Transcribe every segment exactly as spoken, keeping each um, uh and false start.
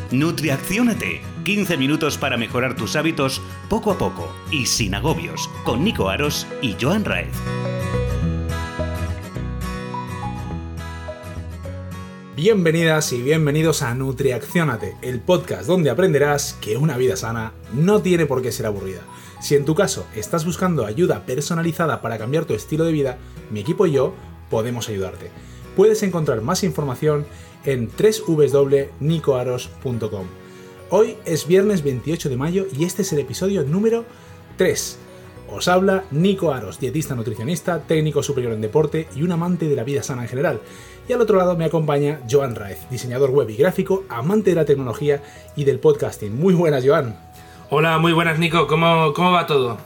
Nutriacciónate. quince minutos para mejorar tus hábitos poco a poco y sin agobios. Con Nico Aros y Joan Raez. Bienvenidas y bienvenidos a Nutriacciónate, el podcast donde aprenderás que una vida sana no tiene por qué ser aburrida. Si en tu caso estás buscando ayuda personalizada para cambiar tu estilo de vida, mi equipo y yo podemos ayudarte. Puedes encontrar más información en doble u doble u doble u punto nico aros punto com. Hoy es viernes veintiocho de mayo y este es el episodio número tres. Os habla Nico Aros, dietista nutricionista, técnico superior en deporte y un amante de la vida sana en general. Y al otro lado me acompaña Joan Raez, diseñador web y gráfico, amante de la tecnología y del podcasting. Muy buenas, Joan. Hola, muy buenas, Nico. ¿Cómo, cómo va todo?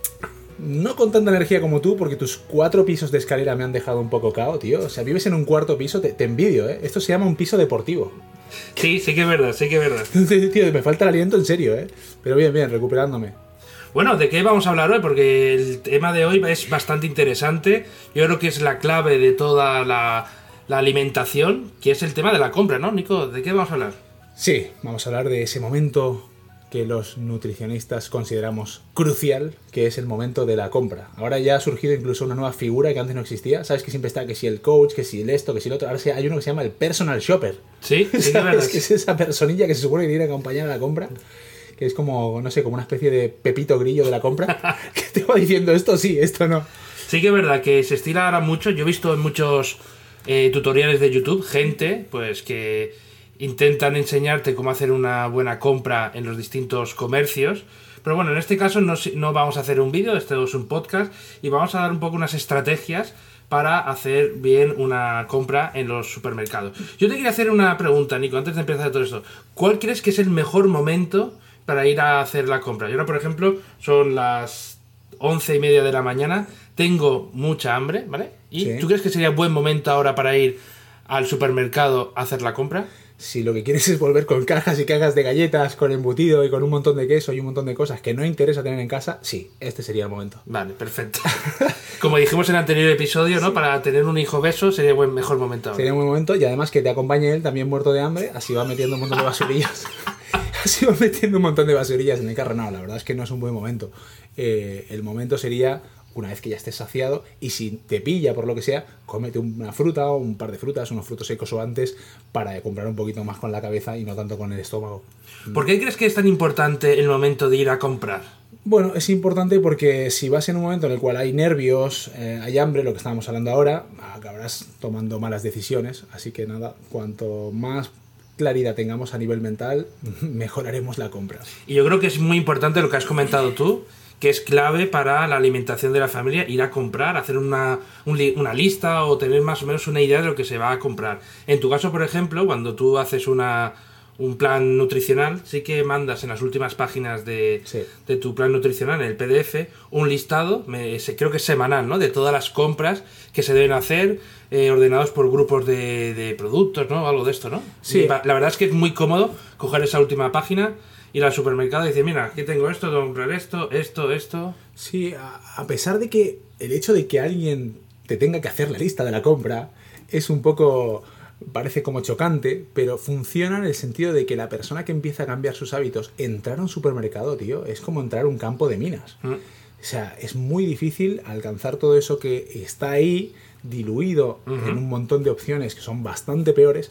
No con tanta energía como tú, porque tus cuatro pisos de escalera me han dejado un poco cao, tío. O sea, vives en un cuarto piso, te, te envidio, ¿eh? Esto se llama un piso deportivo. Sí, sí que es verdad, sí que es verdad. Sí, tío, me falta el aliento en serio, ¿eh? Pero bien, bien, recuperándome. Bueno, ¿de qué vamos a hablar hoy? Porque el tema de hoy es bastante interesante. Yo creo que es la clave de toda la, la alimentación, que es el tema de la compra, ¿no, Nico? ¿De qué vamos a hablar? Sí, vamos a hablar de ese momento que los nutricionistas consideramos crucial, que es el momento de la compra. Ahora ya ha surgido incluso una nueva figura que antes no existía. Sabes que siempre está que si el coach, que si el esto, que si el otro. Ahora hay uno que se llama el personal shopper. Sí, sí, ¿sabes? verdad. Que es esa personilla que se supone que tiene que acompañar a la compra, que es como, no sé, como una especie de Pepito Grillo de la compra, que te va diciendo esto sí, esto no. Sí que es verdad que se estila ahora mucho. Yo he visto en muchos eh, tutoriales de YouTube gente pues que intentan enseñarte cómo hacer una buena compra en los distintos comercios. Pero bueno, en este caso no, no vamos a hacer un vídeo, esto es un podcast, y vamos a dar un poco unas estrategias para hacer bien una compra en los supermercados. Yo te quería hacer una pregunta, Nico, antes de empezar todo esto. ¿Cuál crees que es el mejor momento para ir a hacer la compra? Yo ahora, por ejemplo, son las once y media de la mañana, tengo mucha hambre, ¿vale? ¿Y sí. ¿Tú crees que sería buen momento ahora para ir al supermercado a hacer la compra? Si lo que quieres es volver con cajas y cajas de galletas, con embutido y con un montón de queso y un montón de cosas que no interesa tener en casa, sí, este sería el momento. Vale, perfecto. Como dijimos en el anterior episodio, ¿no? Sí. Para tener un hijo obeso sería el mejor momento ahora. Sería un buen momento y además que te acompañe él también muerto de hambre, así va metiendo un montón de basurillas. Así va metiendo un montón de basurillas en el carro. No, la verdad es que no es un buen momento. Eh, el momento sería una vez que ya estés saciado, y si te pilla por lo que sea, cómete una fruta o un par de frutas, unos frutos secos o antes, para comprar un poquito más con la cabeza y no tanto con el estómago. ¿Por qué crees que es tan importante el momento de ir a comprar? Bueno, es importante porque si vas en un momento en el cual hay nervios, eh, hay hambre, lo que estábamos hablando ahora, acabarás tomando malas decisiones. Así que nada, cuanto más claridad tengamos a nivel mental, mejoraremos la compra. Y yo creo que es muy importante lo que has comentado tú, que es clave para la alimentación de la familia, ir a comprar, hacer una, un li- una lista o tener más o menos una idea de lo que se va a comprar. En tu caso, por ejemplo, cuando tú haces una, un plan nutricional, sí que mandas en las últimas páginas de, sí. de tu plan nutricional, en el P D F, un listado, me, creo que es semanal, ¿no? De todas las compras que se deben hacer, eh, ordenados por grupos de, de productos, ¿no? Algo de esto, ¿no? Sí. La verdad es que es muy cómodo coger esa última página, ir al supermercado y decir, mira, aquí tengo esto, tengo que comprar esto, esto, esto. Sí, a, a pesar de que el hecho de que alguien te tenga que hacer la lista de la compra es un poco, parece como chocante, pero funciona en el sentido de que la persona que empieza a cambiar sus hábitos, entrar a un supermercado, tío, es como entrar a un campo de minas. Mm. O sea, es muy difícil alcanzar todo eso que está ahí, diluido uh-huh. en un montón de opciones que son bastante peores.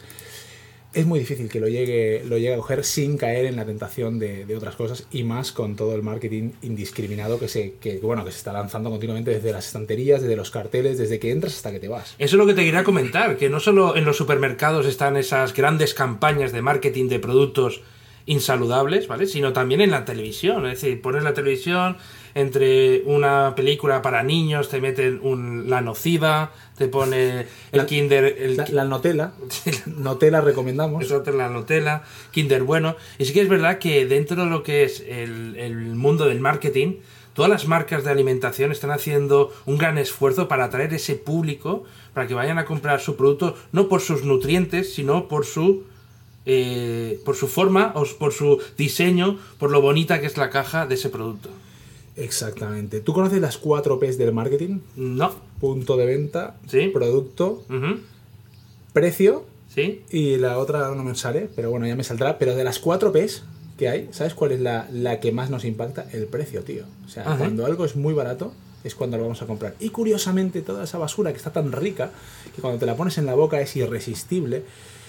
Es muy difícil que lo llegue, lo llegue a coger sin caer en la tentación de, de otras cosas, y más con todo el marketing indiscriminado que se, que, bueno, que se está lanzando continuamente desde las estanterías, desde los carteles, desde que entras hasta que te vas. Eso es lo que te quería comentar, que no solo en los supermercados están esas grandes campañas de marketing de productos insaludables, ¿vale? Sino también en la televisión. Es decir, pones la televisión, entre una película para niños te meten un, la nociva, te pone el la, Kinder... El, la, la Nutella. Nutella recomendamos. Eso es la Nutella, Kinder Bueno. Y sí que es verdad que dentro de lo que es el, el mundo del marketing, todas las marcas de alimentación están haciendo un gran esfuerzo para atraer ese público, para que vayan a comprar su producto, no por sus nutrientes, sino por su... Eh, por su forma o por su diseño, por lo bonita que es la caja de ese producto. Exactamente. ¿Tú conoces las cuatro P's del marketing? No. Punto de venta, ¿Sí? Producto, Uh-huh. precio ¿Sí? Y la otra no me sale, pero bueno, ya me saldrá. Pero de las cuatro P's que hay, ¿sabes cuál es la, la que más nos impacta? El precio, tío. O sea, Ajá. cuando algo es muy barato es cuando lo vamos a comprar. Y curiosamente, toda esa basura que está tan rica, que cuando te la pones en la boca es irresistible,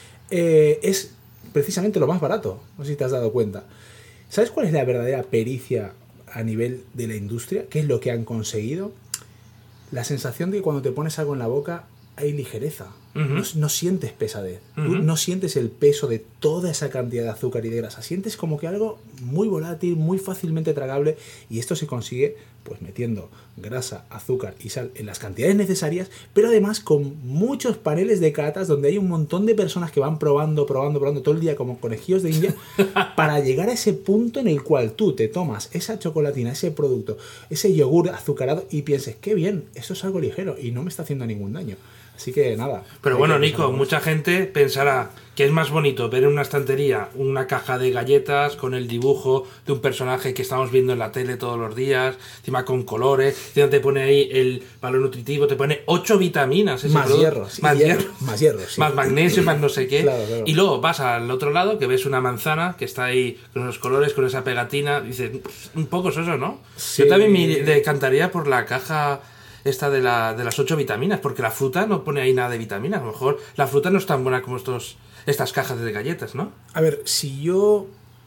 eh, es precisamente lo más barato. No sé si te has dado cuenta. ¿Sabes cuál es la verdadera pericia a nivel de la industria? ¿Qué es lo que han conseguido? La sensación de que cuando te pones algo en la boca hay ligereza. Uh-huh. No, no sientes pesadez. Uh-huh. Tú no sientes el peso de toda esa cantidad de azúcar y de grasa. Sientes como que algo muy volátil, muy fácilmente tragable. Y esto se consigue pues metiendo grasa, azúcar y sal en las cantidades necesarias, pero además con muchos paneles de catas donde hay un montón de personas que van probando, probando, probando todo el día como conejillos de India para llegar a ese punto en el cual tú te tomas esa chocolatina, ese producto, ese yogur azucarado y pienses, qué bien, eso es algo ligero y no me está haciendo ningún daño. Así que nada. Pero bueno, Nico, mucha gente pensará que es más bonito ver en una estantería una caja de galletas con el dibujo de un personaje que estamos viendo en la tele todos los días, encima con colores, encima te pone ahí el valor nutritivo, te pone ocho vitaminas. Ese más producto, hierro, sí, más hierro, hierro, más hierro, sí. Más magnesio, más no sé qué. Claro, claro. Y luego vas al otro lado que ves una manzana que está ahí con los colores, con esa pegatina, y dices, un poco soso, ¿no? Sí. Yo también me decantaría por la caja esta de, la, de las ocho vitaminas, porque la fruta no pone ahí nada de vitaminas. A lo mejor la fruta no es tan buena como estos, estas cajas de galletas, ¿no? A ver, si yo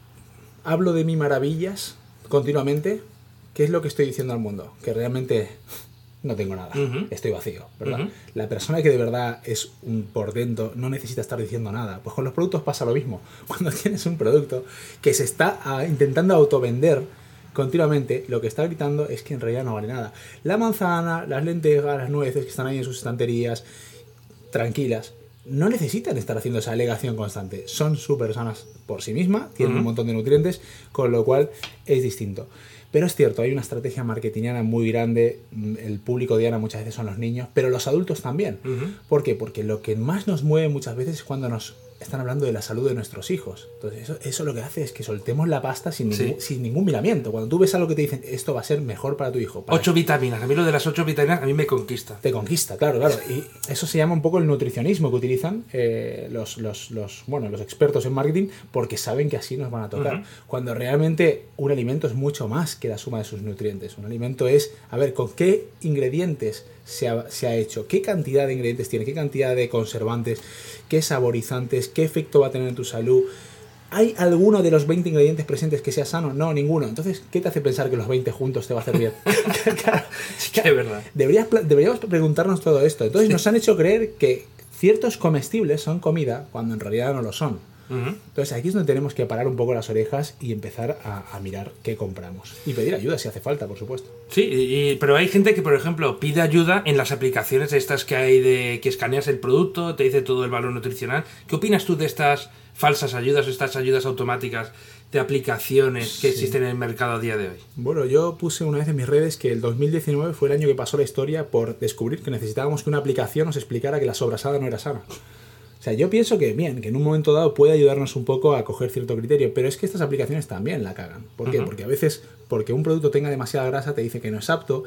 hablo de mis maravillas continuamente, ¿qué es lo que estoy diciendo al mundo? Que realmente no tengo nada, uh-huh. Estoy vacío, ¿verdad? Uh-huh. La persona que de verdad es un portento no necesita estar diciendo nada. Pues con los productos pasa lo mismo. Cuando tienes un producto que se está uh, intentando autovender continuamente, lo que está gritando es que en realidad no vale nada. La manzana, las lentejas, las nueces que están ahí en sus estanterías, tranquilas, no necesitan estar haciendo esa alegación constante. Son súper sanas por sí mismas, tienen uh-huh. un montón de nutrientes, con lo cual es distinto. Pero es cierto, hay una estrategia marketingiana muy grande, el público diana muchas veces son los niños, pero los adultos también. Uh-huh. ¿Por qué? Porque lo que más nos mueve muchas veces es cuando nos están hablando de la salud de nuestros hijos. Entonces eso, eso lo que hace es que soltemos la pasta sin, sí. ningún, sin ningún miramiento. Cuando tú ves algo que te dicen, esto va a ser mejor para tu hijo. Para ocho vitaminas. A mí lo de las ocho vitaminas a mí me conquista. Te conquista, claro, claro. Y eso se llama un poco el nutricionismo que utilizan eh, los, los, los, bueno, los expertos en marketing, porque saben que así nos van a tocar. Uh-huh. Cuando realmente un alimento es mucho más que la suma de sus nutrientes. Un alimento es, a ver, ¿con qué ingredientes se ha, se ha hecho? ¿Qué cantidad de ingredientes tiene? ¿Qué cantidad de conservantes? ¿Qué saborizantes? ¿Qué efecto va a tener en tu salud? ¿Hay alguno de los veinte ingredientes presentes que sea sano? No, ninguno. Entonces, ¿qué te hace pensar que los veinte juntos te va a hacer bien? Claro, sí que es verdad. Deberías, deberíamos preguntarnos todo esto. Entonces, sí. Nos han hecho creer que ciertos comestibles son comida cuando en realidad no lo son. Uh-huh. Entonces aquí es donde tenemos que parar un poco las orejas y empezar a, a mirar qué compramos y pedir ayuda si hace falta, por supuesto. Sí, y, pero hay gente que, por ejemplo, pide ayuda en las aplicaciones estas que hay de que escaneas el producto, te dice todo el valor nutricional. ¿Qué opinas tú de estas falsas ayudas, estas ayudas automáticas de aplicaciones que sí. existen en el mercado a día de hoy? Bueno, yo puse una vez en mis redes que el dos mil diecinueve fue el año que pasó la historia por descubrir que necesitábamos que una aplicación nos explicara que la sobrasada no era sana. O sea, yo pienso que bien, que en un momento dado puede ayudarnos un poco a coger cierto criterio, pero es que estas aplicaciones también la cagan. ¿Por qué? Uh-huh. Porque a veces, porque un producto tenga demasiada grasa, te dice que no es apto,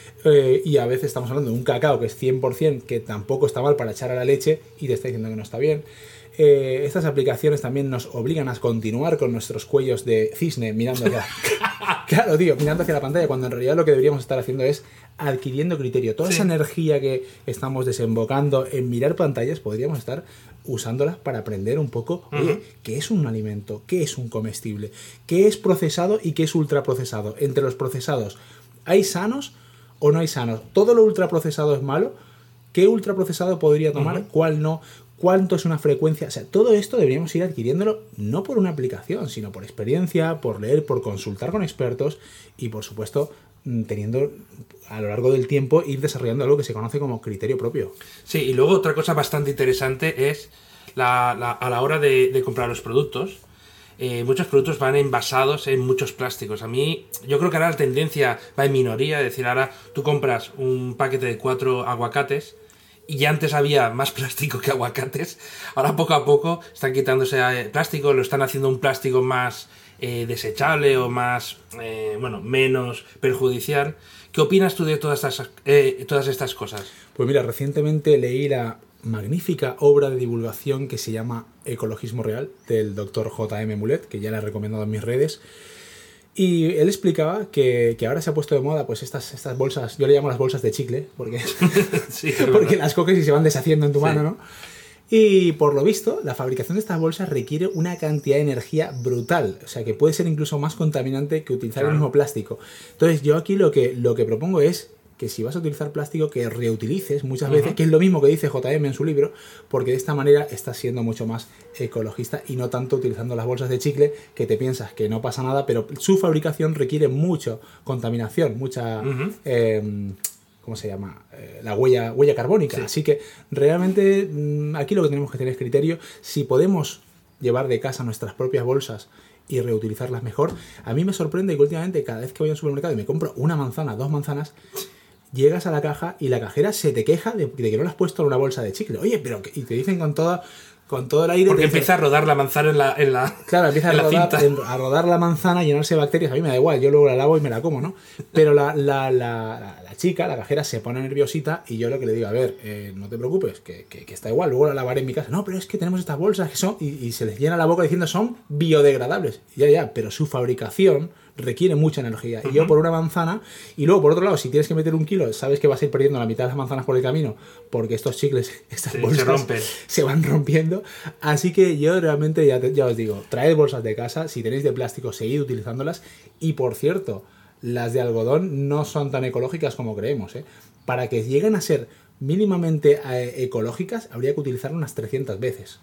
eh, y a veces estamos hablando de un cacao que es cien por ciento, que tampoco está mal para echar a la leche, y te está diciendo que no está bien. Eh, estas aplicaciones también nos obligan a continuar con nuestros cuellos de cisne mirando hacia la... claro, tío, mirando hacia la pantalla, cuando en realidad lo que deberíamos estar haciendo es adquiriendo criterio. Toda sí. esa energía que estamos desembocando en mirar pantallas, podríamos estar usándolas para aprender un poco, uh-huh. oye, ¿qué es un alimento? ¿Qué es un comestible? ¿Qué es procesado y qué es ultraprocesado? Entre los procesados, ¿hay sanos o no hay sanos? ¿Todo lo ultraprocesado es malo? ¿Qué ultraprocesado podría tomar? Uh-huh. ¿Cuál no? ¿Cuánto es una frecuencia? O sea, todo esto deberíamos ir adquiriéndolo no por una aplicación, sino por experiencia, por leer, por consultar con expertos y, por supuesto, teniendo a lo largo del tiempo ir desarrollando algo que se conoce como criterio propio. Sí, y luego otra cosa bastante interesante es la, la, a la hora de, de comprar los productos. Eh, muchos productos van envasados en muchos plásticos. A mí, yo creo que ahora la tendencia va en minoría, es decir, ahora tú compras un paquete de cuatro aguacates y ya antes había más plástico que aguacates. Ahora poco a poco están quitándose plástico, lo están haciendo un plástico más eh, desechable o más, eh, bueno, menos perjudicial. ¿Qué opinas tú de todas estas, eh, todas estas cosas? Pues mira, recientemente leí la magnífica obra de divulgación que se llama Ecologismo Real, del doctor J M Mulet, que ya le he recomendado en mis redes. Y él explicaba que, que ahora se ha puesto de moda pues estas, estas bolsas, yo le llamo las bolsas de chicle, porque, Sí, porque las coges y se van deshaciendo en tu Sí. mano, ¿no? Y por lo visto, la fabricación de estas bolsas requiere una cantidad de energía brutal. O sea, que puede ser incluso más contaminante que utilizar Claro. el mismo plástico. Entonces, yo aquí lo que, lo que propongo es que si vas a utilizar plástico, que reutilices muchas veces, Ujú. que es lo mismo que dice J M en su libro, porque de esta manera estás siendo mucho más ecologista y no tanto utilizando las bolsas de chicle, que te piensas que no pasa nada, pero su fabricación requiere mucha contaminación, mucha... Ujú. eh, ¿Cómo se llama? Eh, la huella, huella carbónica. Sí. Así que realmente mm, aquí lo que tenemos que tener es criterio. Si podemos llevar de casa nuestras propias bolsas y reutilizarlas mejor, a mí me sorprende que últimamente cada vez que voy al supermercado y me compro una manzana, dos manzanas, llegas a la caja y la cajera se te queja de, de que no le has puesto en una bolsa de chicle. Oye, pero que- y te dicen con toda con todo el aire. Porque te dicen- empieza a rodar la manzana en la, en la, Claro, empieza a en la rodar, cinta. en- a rodar la manzana, llenarse de bacterias. A mí me da igual, yo luego la lavo y me la como, ¿no? Pero la, la, la, la- la chica, la cajera, se pone nerviosita y yo lo que le digo, a ver, eh, no te preocupes, que, que, que está igual, luego la lavaré en mi casa. No, pero es que tenemos estas bolsas que son... Y, y se les llena la boca diciendo son biodegradables. Ya, ya, pero su fabricación requiere mucha energía. Y yo por una manzana, y luego por otro lado, si tienes que meter un kilo, sabes que vas a ir perdiendo la mitad de las manzanas por el camino, porque estos chicles, estas Sí, bolsas se rompen. se van rompiendo. Así que yo realmente ya, te- ya os digo, traed bolsas de casa, si tenéis de plástico, seguid utilizándolas. Y por cierto, las de algodón no son tan ecológicas como creemos, ¿eh? Para que lleguen a ser mínimamente eh, ecológicas, habría que utilizarlas unas trescientas veces.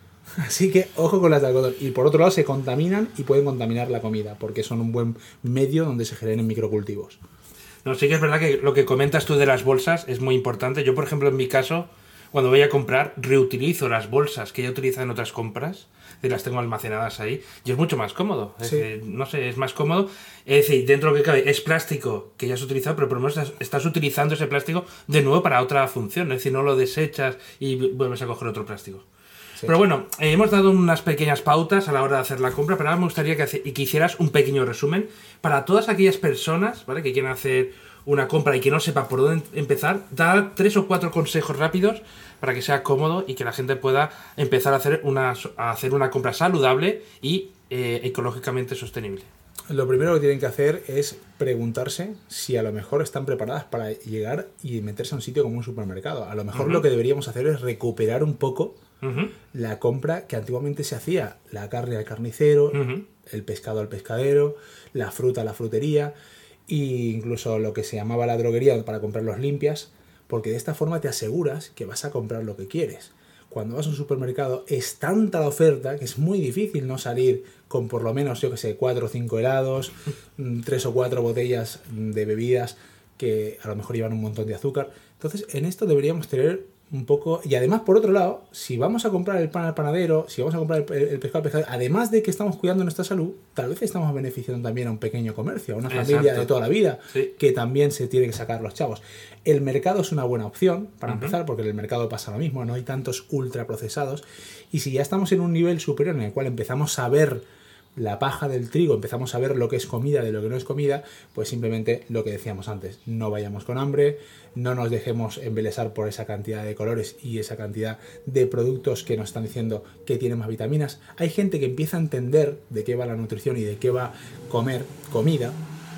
Así que ojo con las de algodón. Y por otro lado se contaminan y pueden contaminar la comida, porque son un buen medio donde se generen microcultivos. No, sí que es verdad que lo que comentas tú de las bolsas es muy importante. Yo, por ejemplo, en mi caso, cuando voy a comprar, reutilizo las bolsas que ya he utilizado en otras compras, y las tengo almacenadas ahí, y es mucho más cómodo. Es Sí. decir, no sé, es más cómodo. Es decir, dentro de lo que cabe, es plástico que ya has utilizado, pero por lo menos estás, estás utilizando ese plástico de nuevo para otra función. Es decir, no lo desechas y vuelves a coger otro plástico. Sí. Pero bueno, eh, hemos dado unas pequeñas pautas a la hora de hacer la compra, pero ahora me gustaría que, hace- y que hicieras un pequeño resumen para todas aquellas personas, ¿vale?, que quieran hacer una compra y que no sepa por dónde empezar. Dar tres o cuatro consejos rápidos para que sea cómodo y que la gente pueda empezar a hacer una, a hacer una compra saludable y eh, ecológicamente sostenible. Lo primero que tienen que hacer es preguntarse si a lo mejor están preparadas para llegar y meterse a un sitio como un supermercado. A lo mejor Ujú. lo que deberíamos hacer es recuperar un poco Ujú, la compra que antiguamente se hacía. La carne al carnicero, ujú. el pescado al pescadero, la fruta a la frutería e incluso lo que se llamaba la droguería para comprarlos limpias, porque de esta forma te aseguras que vas a comprar lo que quieres. Cuando vas a un supermercado es tanta la oferta que es muy difícil no salir con por lo menos, yo que sé, cuatro o cinco helados, mm, tres o cuatro botellas mm, de bebidas que a lo mejor llevan un montón de azúcar. Entonces, en esto deberíamos tener un poco... Y además, por otro lado, si vamos a comprar el pan al panadero, si vamos a comprar el, el pescado al pescadero, además de que estamos cuidando nuestra salud, tal vez estamos beneficiando también a un pequeño comercio, a una familia Exacto. de toda la vida, Sí. que también se tiene que sacar los chavos. El mercado es una buena opción, para Ujú. empezar, porque en el mercado pasa lo mismo, no hay tantos ultraprocesados. Y si ya estamos en un nivel superior en el cual empezamos a ver la paja del trigo, empezamos a ver lo que es comida de lo que no es comida, pues simplemente lo que decíamos antes, no vayamos con hambre, no nos dejemos embelesar por esa cantidad de colores y esa cantidad de productos que nos están diciendo que tienen más vitaminas. Hay gente que empieza a entender de qué va la nutrición y de qué va comer comida,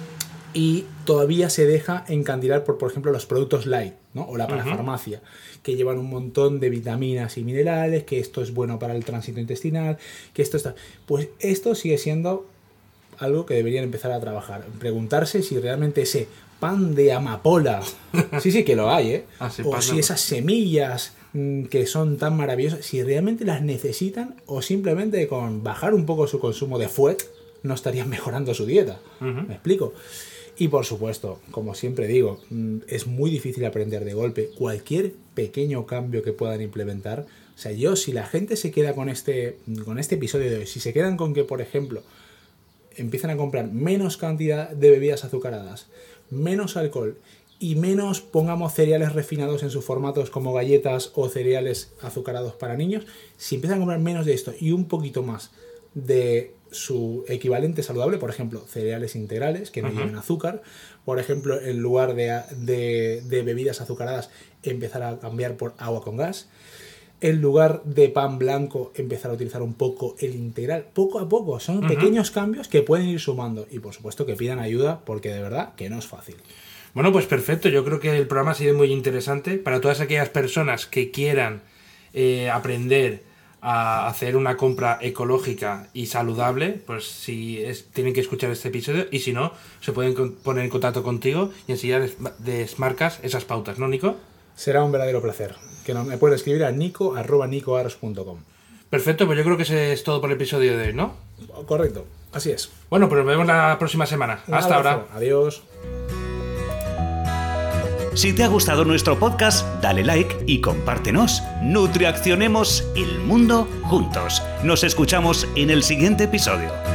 y todavía se deja encandilar por, por ejemplo, los productos light, ¿no? O la parafarmacia, que llevan un montón de vitaminas y minerales, que esto es bueno para el tránsito intestinal, que esto está... Pues esto sigue siendo algo que deberían empezar a trabajar. Preguntarse si realmente ese pan de amapola, sí, sí que lo hay, ¿eh? Ah, sí, O pan de si amapola. esas semillas mm, que son tan maravillosas, si realmente las necesitan o simplemente con bajar un poco su consumo de fuet no estarían mejorando su dieta. Ujú. ¿Me explico? Y por supuesto, como siempre digo, mm, es muy difícil aprender de golpe. Cualquier pequeño cambio que puedan implementar, o sea, yo si la gente se queda con este, con este episodio de hoy, si se quedan con que, por ejemplo, empiezan a comprar menos cantidad de bebidas azucaradas, menos alcohol y menos, pongamos, cereales refinados en sus formatos como galletas o cereales azucarados para niños, si empiezan a comprar menos de esto y un poquito más de su equivalente saludable, por ejemplo, cereales integrales que no uh-huh. lleven azúcar, por ejemplo, en lugar de, de, de bebidas azucaradas, empezar a cambiar por agua con gas, en lugar de pan blanco, empezar a utilizar un poco el integral, poco a poco, son uh-huh. pequeños cambios que pueden ir sumando, y por supuesto que pidan ayuda, porque de verdad que no es fácil. Bueno, pues perfecto, yo creo que el programa ha sido muy interesante para todas aquellas personas que quieran eh, aprender a hacer una compra ecológica y saludable, pues si es, tienen que escuchar este episodio, y si no, se pueden con, poner en contacto contigo y enseguida les, desmarcas esas pautas, ¿no, Nico? Será un verdadero placer. Que no, me pueden escribir a nico arroba nicoaros punto com. Perfecto, pues yo creo que ese es todo por el episodio de hoy, ¿no? Correcto, así es. Bueno, pues nos vemos la próxima semana. Un Hasta abrazo. ahora. Adiós. Si te ha gustado nuestro podcast, dale like y compártenos. Nutriaccionemos el mundo juntos. Nos escuchamos en el siguiente episodio.